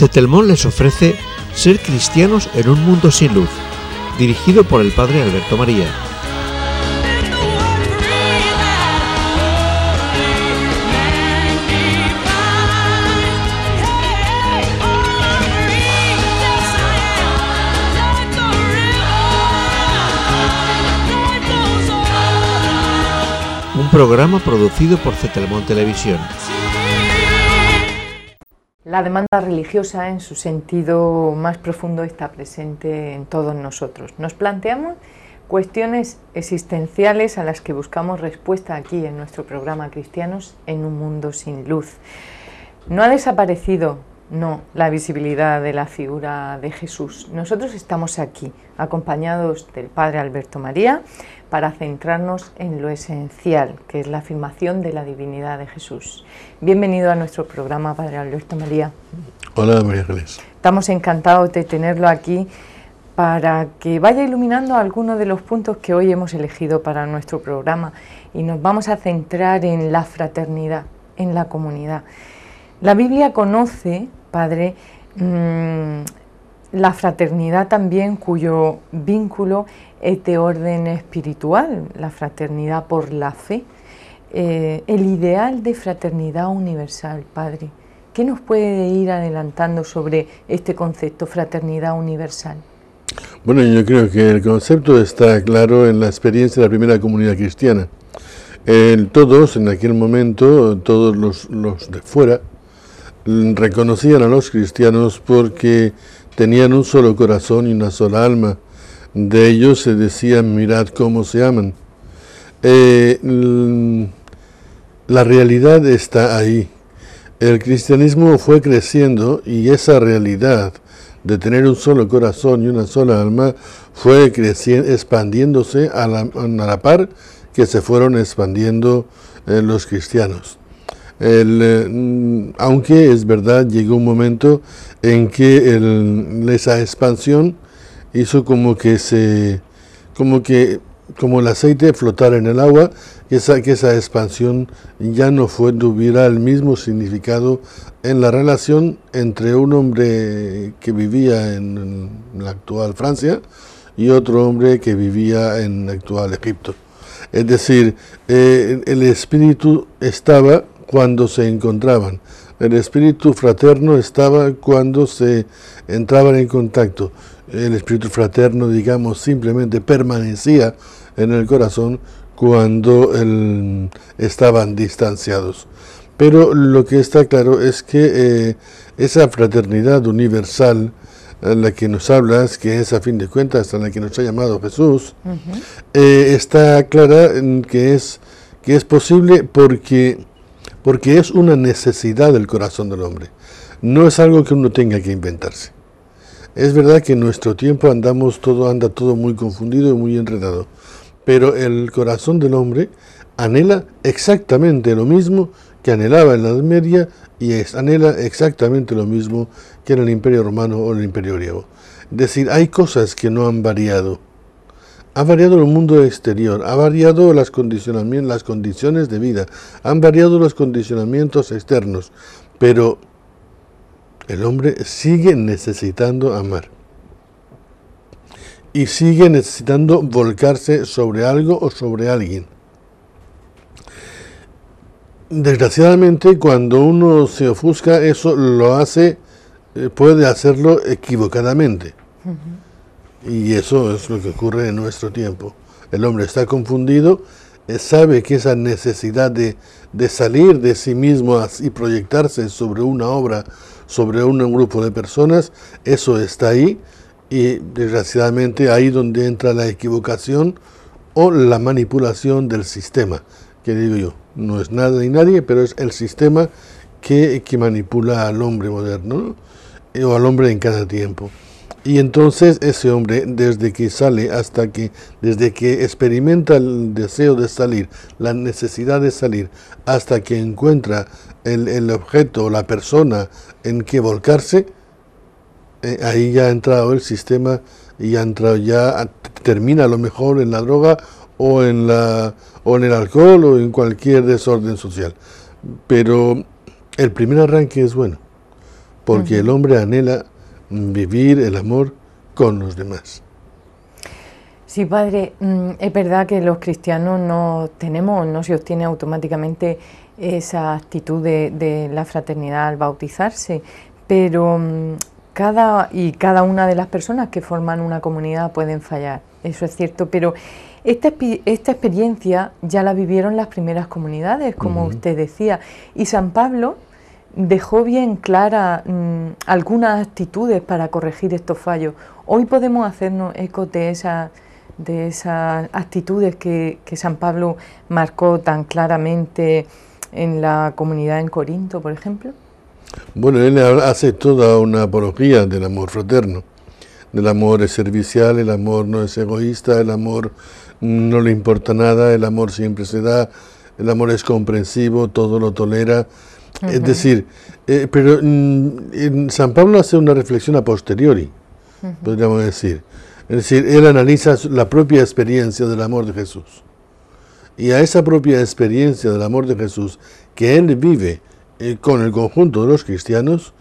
Cetelmón les ofrece Ser cristianos en un mundo sin luz, dirigido por el padre Alberto María. Un programa producido por Cetelmón Televisión. La demanda religiosa en su sentido más profundo está presente en todos nosotros. Nos planteamos cuestiones existenciales a las que buscamos respuesta aquí en nuestro programa Cristianos en un mundo sin luz. No ha desaparecido, la visibilidad de la figura de Jesús. Nosotros estamos aquí, acompañados del Padre Alberto María, para centrarnos en lo esencial, que es la afirmación de la divinidad de Jesús. Bienvenido a nuestro programa, Padre Alberto María. Hola, María Ángeles. Estamos encantados de tenerlo aquí para que vaya iluminando algunos de los puntos que hoy hemos elegido para nuestro programa, y nos vamos a centrar en la fraternidad, en la comunidad. La Biblia conoce, Padre, la fraternidad también, cuyo vínculo es de orden espiritual, la fraternidad por la fe, el ideal de fraternidad universal. Padre, ¿qué nos puede ir adelantando sobre este concepto, fraternidad universal? Bueno, yo creo que el concepto está claro en la experiencia de la primera comunidad cristiana. Todos, en aquel momento, todos los de fuera, reconocían a los cristianos porque tenían un solo corazón y una sola alma. De ellos se decía: mirad cómo se aman. La realidad está ahí. El cristianismo fue creciendo, y esa realidad de tener un solo corazón y una sola alma fue creciendo, expandiéndose a la par que se fueron expandiendo los cristianos. Aunque es verdad, llegó un momento en que esa expansión hizo como el aceite flotara en el agua, que esa expansión ya no tuviera el mismo significado en la relación entre un hombre que vivía en la actual Francia y otro hombre que vivía en el actual Egipto. Es decir, el espíritu estaba cuando se encontraban. El espíritu fraterno estaba cuando se entraban en contacto. El espíritu fraterno, digamos, simplemente permanecía en el corazón cuando estaban distanciados. Pero lo que está claro es que esa fraternidad universal a la que nos hablas, que es a fin de cuentas a la que nos ha llamado Jesús, está clara en que es posible porque es una necesidad del corazón del hombre. No es algo que uno tenga que inventarse. Es verdad que en nuestro tiempo anda todo muy confundido y muy enredado, pero el corazón del hombre anhela exactamente lo mismo que anhelaba en la Edad Media, y anhela exactamente lo mismo que en el Imperio Romano o en el Imperio Griego. Es decir, hay cosas que no han variado. Ha variado el mundo exterior, ha variado las condiciones de vida, han variado los condicionamientos externos, pero el hombre sigue necesitando amar y sigue necesitando volcarse sobre algo o sobre alguien. Desgraciadamente, cuando uno se ofusca, eso puede hacerlo equivocadamente. Y eso es lo que ocurre en nuestro tiempo. El hombre está confundido, sabe que esa necesidad de salir de sí mismo y proyectarse sobre una obra, sobre un grupo de personas, eso está ahí, y desgraciadamente ahí donde entra la equivocación o la manipulación del sistema, que digo yo, no es nada ni nadie, pero es el sistema que manipula al hombre moderno, ¿no? O al hombre en cada tiempo. Y entonces ese hombre, desde que experimenta el deseo de salir, la necesidad de salir, hasta que encuentra el objeto o la persona en que volcarse, ahí ya ha entrado el sistema, y termina a lo mejor en la droga o en el alcohol o en cualquier desorden social. Pero el primer arranque es bueno, porque el hombre anhela vivir el amor con los demás. Sí, padre, es verdad que los cristianos no se obtiene automáticamente esa actitud de la fraternidad al bautizarse, pero cada una de las personas que forman una comunidad pueden fallar, eso es cierto, pero esta experiencia ya la vivieron las primeras comunidades, como usted decía, y San Pablo dejó bien claras algunas actitudes para corregir estos fallos. Hoy podemos hacernos eco de esas actitudes que San Pablo marcó tan claramente en la comunidad en Corinto, por ejemplo. Bueno, él hace toda una apología del amor fraterno, del amor es servicial, el amor no es egoísta, el amor no le importa nada, el amor siempre se da, el amor es comprensivo, todo lo tolera. Es decir, pero San Pablo hace una reflexión a posteriori, podríamos decir. Es decir, él analiza la propia experiencia del amor de Jesús. Y a esa propia experiencia del amor de Jesús que él vive con el conjunto de los cristianos,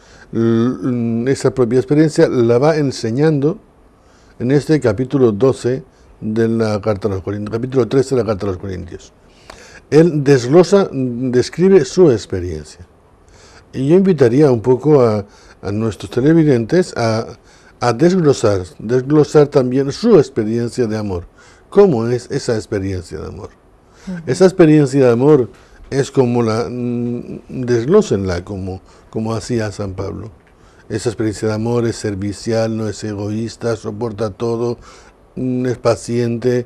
esa propia experiencia la va enseñando en este capítulo 12 de la Carta a los Corintios, capítulo 13 de la Carta a los Corintios. Él describe su experiencia. Y yo invitaría un poco a nuestros televidentes a desglosar también su experiencia de amor. ¿Cómo es esa experiencia de amor? Esa experiencia de amor es como desglósenla como hacía San Pablo. Esa experiencia de amor es servicial, no es egoísta, soporta todo, es paciente,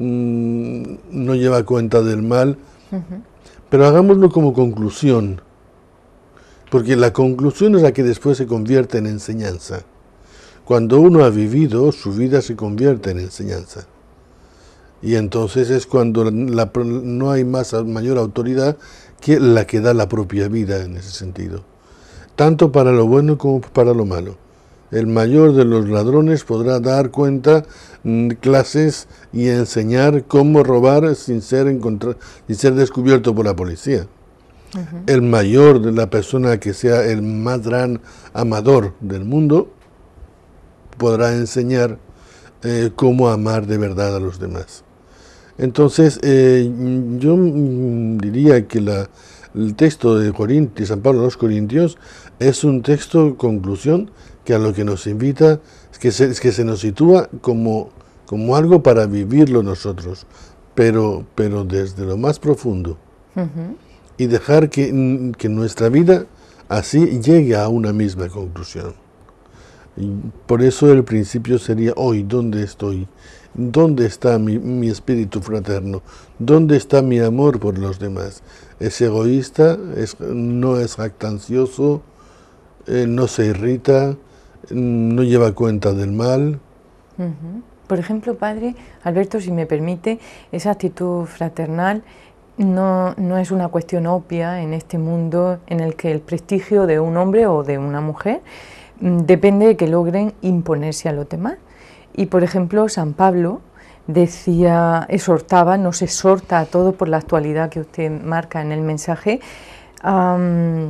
no lleva cuenta del mal. Pero hagámoslo como conclusión, porque la conclusión es la que después se convierte en enseñanza. Cuando uno ha vivido, su vida se convierte en enseñanza. Y entonces es cuando no hay mayor autoridad que la que da la propia vida en ese sentido. Tanto para lo bueno como para lo malo. El mayor de los ladrones podrá dar cuenta, clases y enseñar cómo robar sin ser descubierto por la policía. El mayor de la persona que sea el más gran amador del mundo podrá enseñar cómo amar de verdad a los demás. Entonces, yo diría que el texto de San Pablo a los Corintios es un texto conclusión que a lo que nos invita es que se nos sitúa como algo para vivirlo nosotros, pero desde lo más profundo. Y dejar que nuestra vida así llegue a una misma conclusión. Y por eso el principio sería hoy, ¿dónde estoy? ¿Dónde está mi espíritu fraterno? ¿Dónde está mi amor por los demás? ¿Es egoísta? ¿No es jactancioso? ¿No se irrita? ¿No lleva cuenta del mal? Por ejemplo, padre Alberto, si me permite, esa actitud fraternal no es una cuestión obvia en este mundo en el que el prestigio de un hombre o de una mujer depende de que logren imponerse a los demás. Y por ejemplo, San Pablo nos exhorta a todos por la actualidad que usted marca en el mensaje, a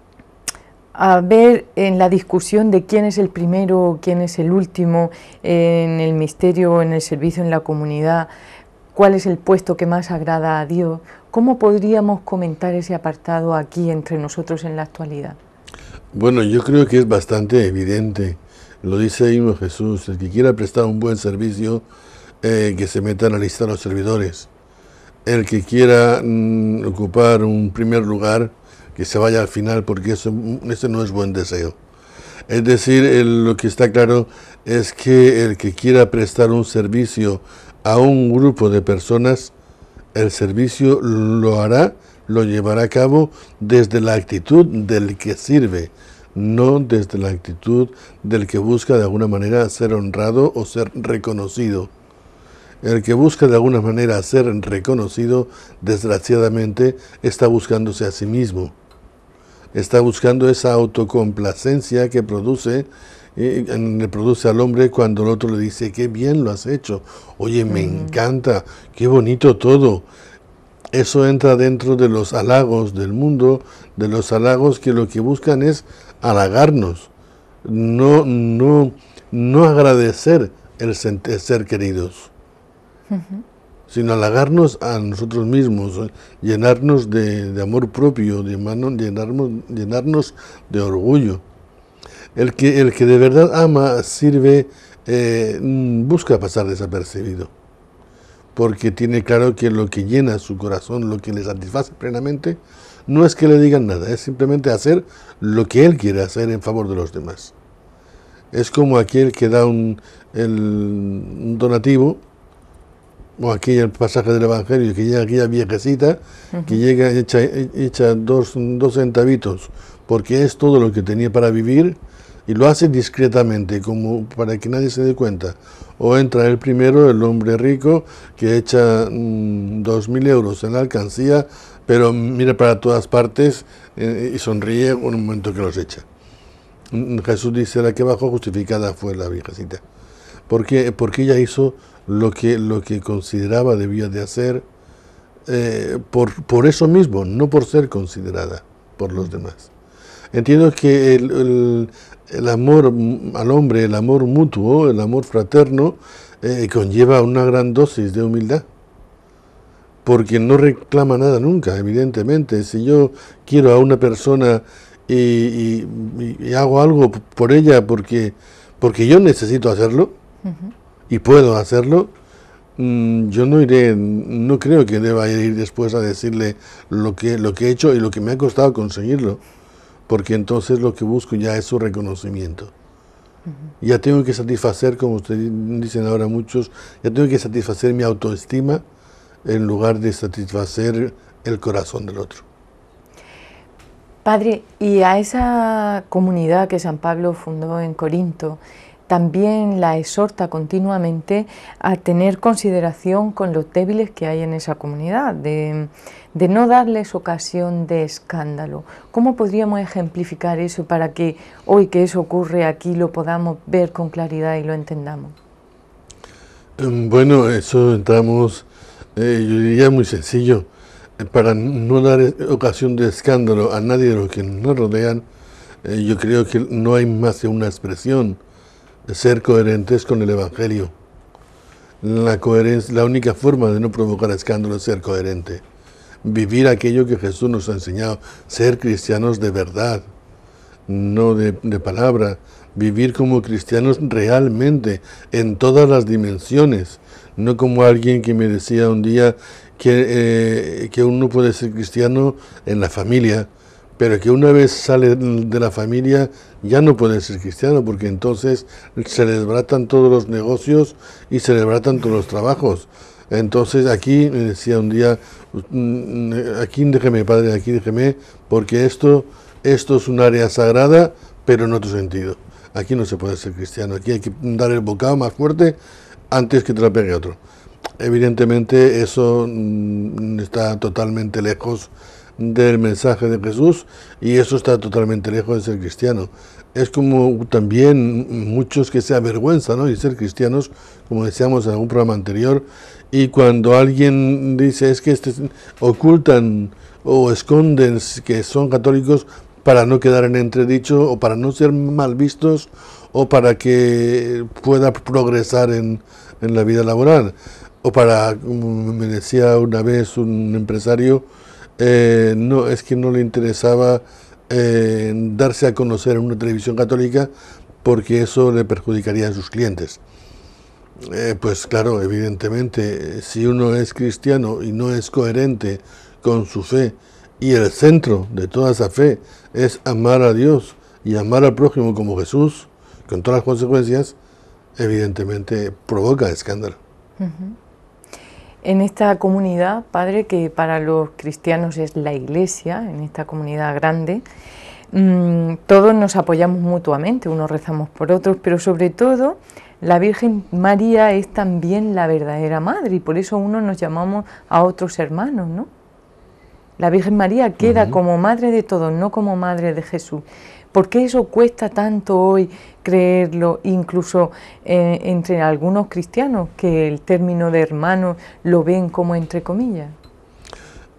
ver en la discusión de quién es el primero, quién es el último, en el misterio, en el servicio, en la comunidad, cuál es el puesto que más agrada a Dios. ¿Cómo podríamos comentar ese apartado aquí entre nosotros en la actualidad? Bueno, yo creo que es bastante evidente. Lo dice ahí mismo Jesús: el que quiera prestar un buen servicio, que se meta en la lista de los servidores. El que quiera ocupar un primer lugar, que se vaya al final, porque ese no es buen deseo. Es decir, lo que está claro es que el que quiera prestar un servicio a un grupo de personas, el servicio lo llevará a cabo desde la actitud del que sirve, no desde la actitud del que busca de alguna manera ser honrado o ser reconocido. El que busca de alguna manera ser reconocido, desgraciadamente, está buscándose a sí mismo. Está buscando esa autocomplacencia que le produce al hombre cuando el otro le dice: qué bien lo has hecho, oye, me encanta, qué bonito todo. eso entra dentro de los halagos del mundo, de los halagos que lo que buscan es halagarnos, no agradecer el ser queridos, sino halagarnos a nosotros mismos, llenarnos de amor propio, llenarnos de orgullo. El que de verdad ama, sirve, busca pasar desapercibido, porque tiene claro que lo que llena su corazón, lo que le satisface plenamente, no es que le digan nada, es simplemente hacer lo que él quiere hacer en favor de los demás. Es como aquel que da un donativo, o aquel pasaje del Evangelio, que llega aquella viejecita, que llega echa dos centavitos, porque es todo lo que tenía para vivir, y lo hace discretamente, como para que nadie se dé cuenta. O entra el primero, el hombre rico, que echa 2.000 euros en la alcancía, pero mira para todas partes y sonríe en un momento que los echa. Jesús dice, la que bajó justificada fue la viejecita. Porque ella hizo lo que consideraba debía de hacer, por eso mismo, no por ser considerada por los demás. Entiendo que el amor al hombre, el amor mutuo, el amor fraterno, conlleva una gran dosis de humildad, porque no reclama nada nunca, evidentemente. Si yo quiero a una persona y hago algo por ella porque yo necesito hacerlo, y puedo hacerlo, yo no creo que deba ir después a decirle lo que he hecho y lo que me ha costado conseguirlo, porque entonces lo que busco ya es su reconocimiento. Ya tengo que satisfacer, como ustedes dicen ahora muchos, ya tengo que satisfacer mi autoestima en lugar de satisfacer el corazón del otro. Padre, y a esa comunidad que San Pablo fundó en Corinto, también la exhorta continuamente a tener consideración con los débiles que hay en esa comunidad, de no darles ocasión de escándalo. ¿Cómo podríamos ejemplificar eso para que hoy que eso ocurre aquí lo podamos ver con claridad y lo entendamos? Bueno, eso entramos, yo diría muy sencillo, para no dar ocasión de escándalo a nadie de los que nos rodean. Yo creo que no hay más que una expresión: ser coherentes con el Evangelio. La única forma de no provocar escándalo es ser coherente. Vivir aquello que Jesús nos ha enseñado. Ser cristianos de verdad, no de palabra. Vivir como cristianos realmente, en todas las dimensiones. No como alguien que me decía un día que uno puede ser cristiano en la familia, pero que una vez sale de la familia ya no puede ser cristiano, porque entonces se le desbaratan todos los negocios y se le desbaratan todos los trabajos. Entonces aquí, me decía un día, aquí déjeme, padre, aquí déjeme, porque esto es un área sagrada, pero en otro sentido. Aquí no se puede ser cristiano, aquí hay que dar el bocado más fuerte antes que te lo pegue otro. Evidentemente eso está totalmente lejos del mensaje de Jesús, y eso está totalmente lejos de ser cristiano. Es como también muchos que se avergüenzan, ¿no?, de ser cristianos, como decíamos en algún programa anterior, y cuando alguien dice es que ocultan o esconden que son católicos para no quedar en entredicho, o para no ser mal vistos, o para que pueda progresar en la vida laboral, o para, como me decía una vez un empresario, no, es que no le interesaba darse a conocer en una televisión católica porque eso le perjudicaría a sus clientes. Pues claro, evidentemente, si uno es cristiano y no es coherente con su fe, y el centro de toda esa fe es amar a Dios y amar al prójimo como Jesús, con todas las consecuencias, evidentemente provoca escándalo. En esta comunidad, padre, que para los cristianos es la Iglesia, en esta comunidad grande, todos nos apoyamos mutuamente, unos rezamos por otros, pero sobre todo la Virgen María es también la verdadera madre, y por eso unos nos llamamos a otros hermanos, ¿no? La Virgen María queda como madre de todos, no como madre de Jesús. ¿Por qué eso cuesta tanto hoy creerlo, incluso entre algunos cristianos, que el término de hermano lo ven como entre comillas?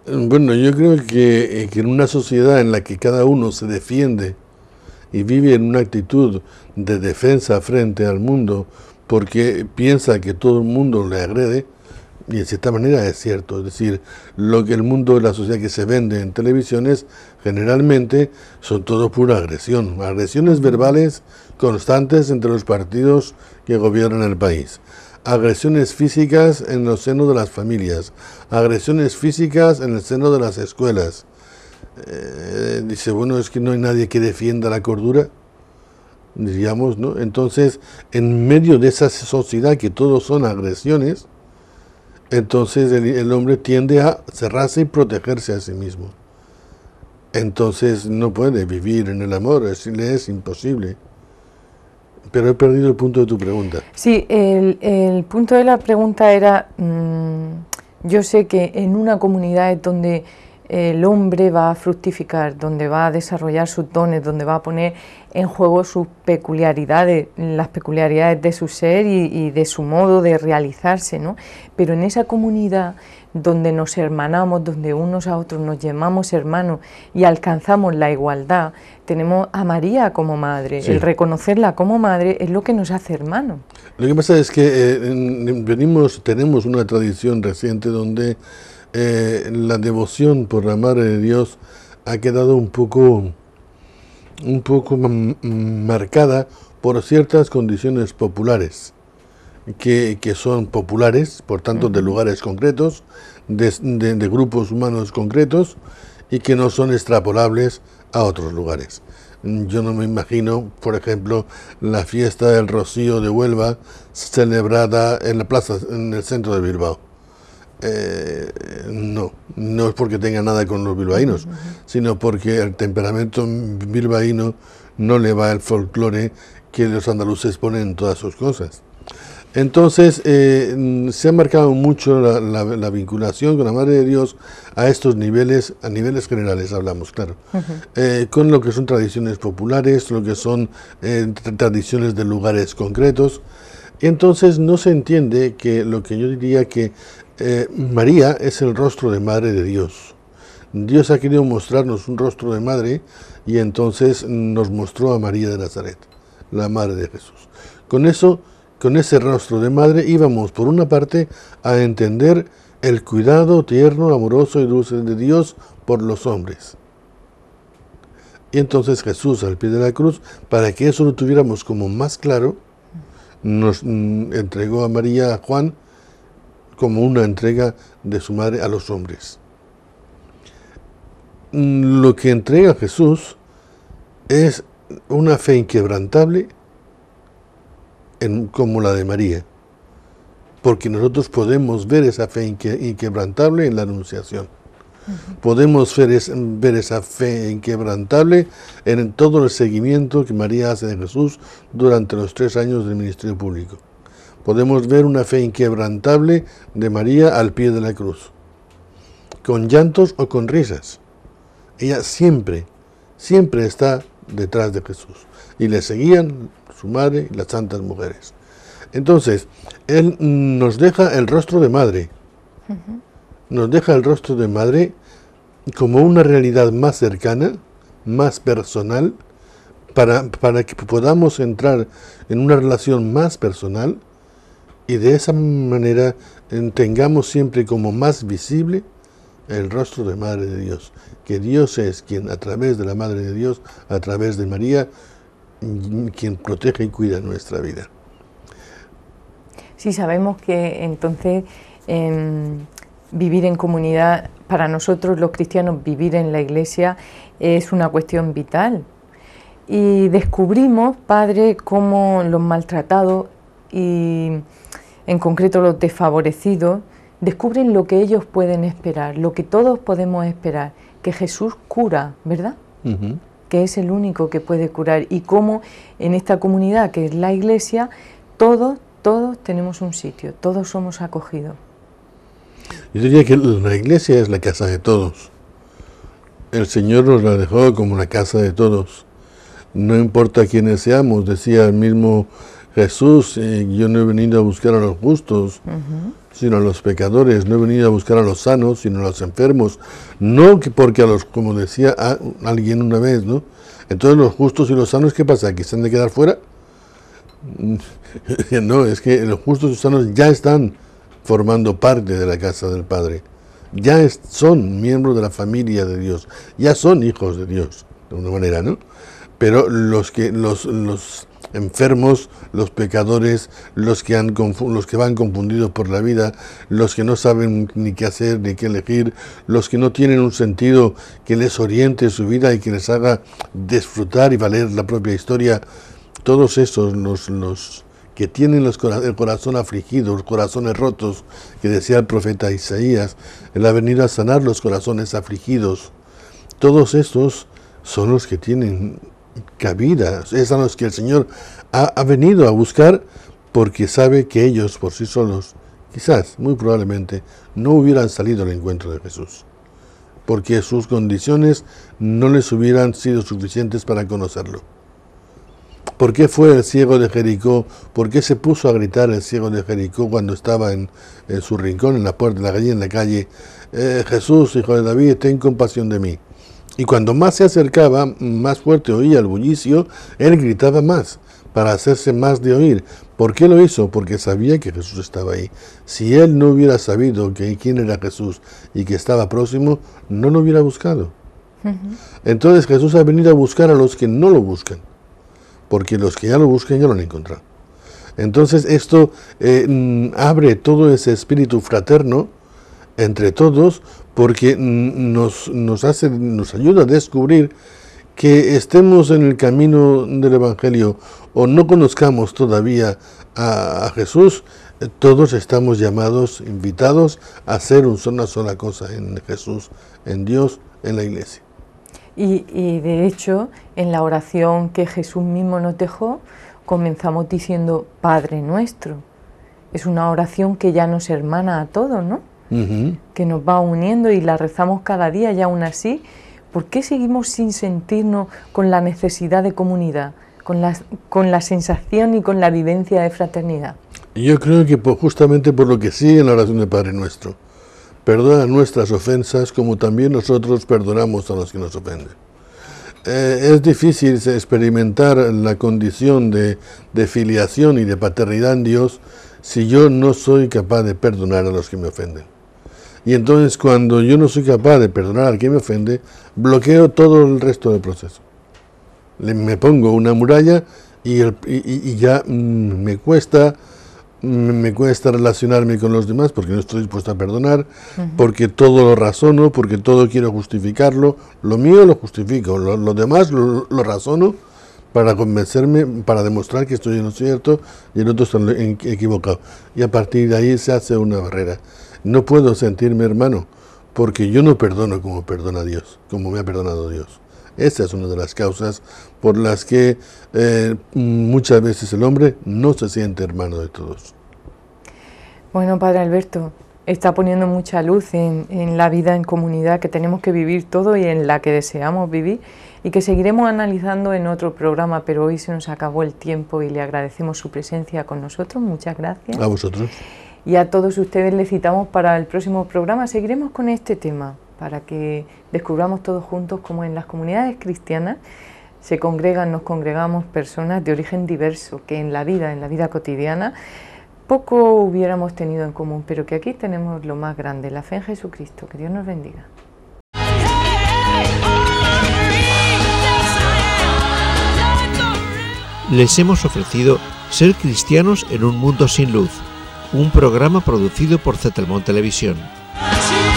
Bueno, yo creo que en una sociedad en la que cada uno se defiende y vive en una actitud de defensa frente al mundo porque piensa que todo el mundo le agrede, y en cierta manera es cierto, es decir, lo que el mundo de la sociedad que se vende en televisiones generalmente son todo pura agresión, agresiones verbales constantes entre los partidos que gobiernan el país, agresiones físicas en el seno de las familias, agresiones físicas en el seno de las escuelas. Dice, bueno, es que no hay nadie que defienda la cordura, diríamos, ¿no? Entonces, en medio de esa sociedad que todos son agresiones, entonces el hombre tiende a cerrarse y protegerse a sí mismo. Entonces no puede vivir en el amor, le es imposible. Pero he perdido el punto de tu pregunta. Sí, el punto de la pregunta era, yo sé que en una comunidad es donde el hombre va a fructificar, donde va a desarrollar sus dones, donde va a poner en juego sus peculiaridades, las peculiaridades de su ser y de su modo de realizarse, ¿no? Pero en esa comunidad donde nos hermanamos, donde unos a otros nos llamamos hermanos y alcanzamos la igualdad, tenemos a María como madre. Sí. El reconocerla como madre es lo que nos hace hermanos. Lo que pasa es que tenemos una tradición reciente donde la devoción por la Madre de Dios ha quedado un poco marcada por ciertas condiciones populares, que son populares, por tanto de lugares concretos, de grupos humanos concretos, y que no son extrapolables a otros lugares. Yo no me imagino, por ejemplo, la fiesta del Rocío de Huelva celebrada en la plaza, en el centro de Bilbao. No es porque tenga nada con los bilbaínos, sino porque el temperamento bilbaíno no le va el folclore que los andaluces ponen en todas sus cosas. Entonces, se ha marcado mucho la vinculación con la Madre de Dios a estos niveles, a niveles generales hablamos, claro, con lo que son tradiciones populares, lo que son tradiciones de lugares concretos. Y entonces no se entiende que lo que yo diría que María es el rostro de Madre de Dios. Dios ha querido mostrarnos un rostro de madre y entonces nos mostró a María de Nazaret, la Madre de Jesús. Con ese rostro de madre íbamos, por una parte, a entender el cuidado tierno, amoroso y dulce de Dios por los hombres. Y entonces Jesús, al pie de la cruz, para que eso lo tuviéramos como más claro, nos entregó a María, a Juan, como una entrega de su madre a los hombres. Lo que entrega Jesús es una fe inquebrantable como la de María, porque nosotros podemos ver esa fe inquebrantable en la Anunciación. Podemos ver esa fe inquebrantable en todo el seguimiento que María hace de Jesús durante los 3 años del ministerio público. Podemos ver una fe inquebrantable de María al pie de la cruz, con llantos o con risas. Ella siempre está detrás de Jesús. Y le seguían su madre y las santas mujeres. Entonces, Él nos deja el rostro de madre. Nos deja el rostro de madre como una realidad más cercana, más personal, para que podamos entrar en una relación más personal y de esa manera tengamos siempre como más visible el rostro de Madre de Dios, que Dios es quien a través de la Madre de Dios, a través de María, quien protege y cuida nuestra vida. Sí, sabemos que entonces vivir en comunidad, para nosotros los cristianos vivir en la iglesia es una cuestión vital. Y descubrimos, Padre, cómo los maltratados y en concreto los desfavorecidos descubren lo que ellos pueden esperar, lo que todos podemos esperar, que Jesús cura, ¿verdad? Que es el único que puede curar, y cómo en esta comunidad que es la iglesia, todos tenemos un sitio, todos somos acogidos. Yo diría que la iglesia es la casa de todos. El Señor nos la dejó como la casa de todos. No importa quiénes seamos, decía el mismo Jesús, yo no he venido a buscar a los justos, sino a los pecadores. No he venido a buscar a los sanos, sino a los enfermos. No que porque a los, como decía alguien una vez, ¿no? Entonces los justos y los sanos, ¿qué pasa? ¿Que se han de quedar fuera? No, es que los justos y los sanos ya están formando parte de la casa del Padre. Ya son miembros de la familia de Dios. Ya son hijos de Dios, de alguna manera, ¿no? Pero los enfermos, los pecadores, los que van confundidos por la vida, los que no saben ni qué hacer ni qué elegir, los que no tienen un sentido que les oriente su vida y que les haga disfrutar y valer la propia historia, todos esos, los que tienen el corazón afligido, los corazones rotos, que decía el profeta Isaías, él ha venido a sanar los corazones afligidos, todos estos son los que tienen cabida, es a los que el Señor ha venido a buscar, porque sabe que ellos por sí solos, quizás, muy probablemente, no hubieran salido al encuentro de Jesús, porque sus condiciones no les hubieran sido suficientes para conocerlo. ¿Por qué fue el ciego de Jericó? ¿Por qué se puso a gritar el ciego de Jericó cuando estaba en su rincón, en la puerta de la calle, en la calle? Jesús, hijo de David, ten compasión de mí. Y cuando más se acercaba, más fuerte oía el bullicio, él gritaba más, para hacerse más de oír. ¿Por qué lo hizo? Porque sabía que Jesús estaba ahí. Si él no hubiera sabido quién era Jesús y que estaba próximo, no lo hubiera buscado. Entonces Jesús ha venido a buscar a los que no lo buscan, porque los que ya lo buscan ya lo han encontrado. Entonces esto abre todo ese espíritu fraterno entre todos, porque nos ayuda a descubrir que estemos en el camino del Evangelio o no conozcamos todavía a Jesús, todos estamos llamados, invitados a hacer una sola cosa en Jesús, en Dios, en la Iglesia. Y de hecho, en la oración que Jesús mismo nos dejó, comenzamos diciendo Padre Nuestro. Es una oración que ya nos hermana a todos, ¿no? Que nos va uniendo y la rezamos cada día, y aún así, ¿por qué seguimos sin sentirnos con la necesidad de comunidad, con la sensación y con la vivencia de fraternidad? Yo creo que justamente por lo que sigue en la oración de Padre Nuestro. Perdona nuestras ofensas como también nosotros perdonamos a los que nos ofenden. Es difícil experimentar la condición de filiación y de paternidad en Dios si yo no soy capaz de perdonar a los que me ofenden. Y entonces cuando yo no soy capaz de perdonar al que me ofende, bloqueo todo el resto del proceso. Me pongo una muralla y ya me cuesta relacionarme con los demás porque no estoy dispuesto a perdonar, porque todo lo razono, porque todo quiero justificarlo. Lo mío lo justifico, lo demás lo razono para convencerme, para demostrar que estoy en lo cierto y el otro está equivocado. Y a partir de ahí se hace una barrera. No puedo sentirme hermano, porque yo no perdono como perdona Dios, como me ha perdonado Dios. Esa es una de las causas por las que muchas veces el hombre no se siente hermano de todos. Bueno, Padre Alberto, está poniendo mucha luz en la vida en comunidad que tenemos que vivir todo y en la que deseamos vivir, y que seguiremos analizando en otro programa, pero hoy se nos acabó el tiempo y le agradecemos su presencia con nosotros. Muchas gracias. A vosotros. Y a todos ustedes les citamos para el próximo programa. Seguiremos con este tema para que descubramos todos juntos cómo en las comunidades cristianas nos congregamos personas de origen diverso, que en la vida cotidiana poco hubiéramos tenido en común, pero que aquí tenemos lo más grande, la fe en Jesucristo. Que Dios nos bendiga. Les hemos ofrecido Ser cristianos en un mundo sin luz, un programa producido por Zetelmont Televisión.